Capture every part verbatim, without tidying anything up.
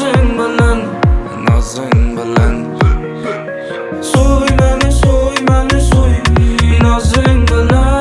nazın bilen, nazın bilen. Soy meni, soy meni, soy nazın bilen.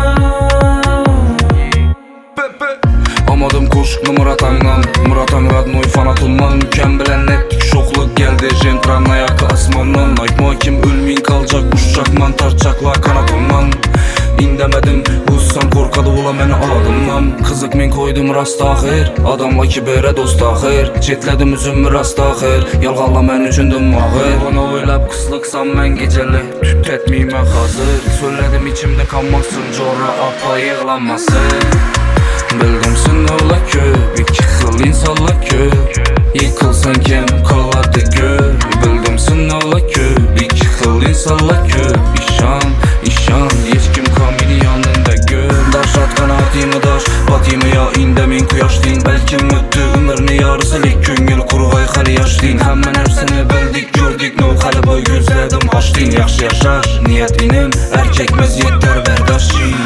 Amadım koşuklu Murat Anlam, Murat Anradnoy fanatımdan. Mükemmelen netlik şokluk geldi jentran ayakı asmandan. Aytma kim ölmeyin kalacak uçacakman tartacakla kanatımdan. İndemedim ussam korkadı ola meni adımdan. Kızık men koydum rast ahir, adamla ki bere dost ahir. Çetledim üzümü rast ahir, yalgalla men üçündüm ahir. Onu oylap kıslıksam men geceli tüt etmeyim ben hazır. Söyledim içimde kalmasın corra apa yığlanmasın. Bildim sınavla köp, iki xil insanla köp. Yıkılsan kim kaladı gör. Bildim sınavla köp, iki xil insanla köp. İşan, işan, hiç kim kamini yanında gör. Daş atkan atıyımı daş, batıyımı ya indemin kuyaşlayın. Belki müttü ömürünü yarısı lik küngül kurgay hali yaşlayın. Hemen hepsini bildik gördük, no hali boy gözledim açtın. Yaxşı yaşar, niyet inim, erkek mez yeter verdaşın.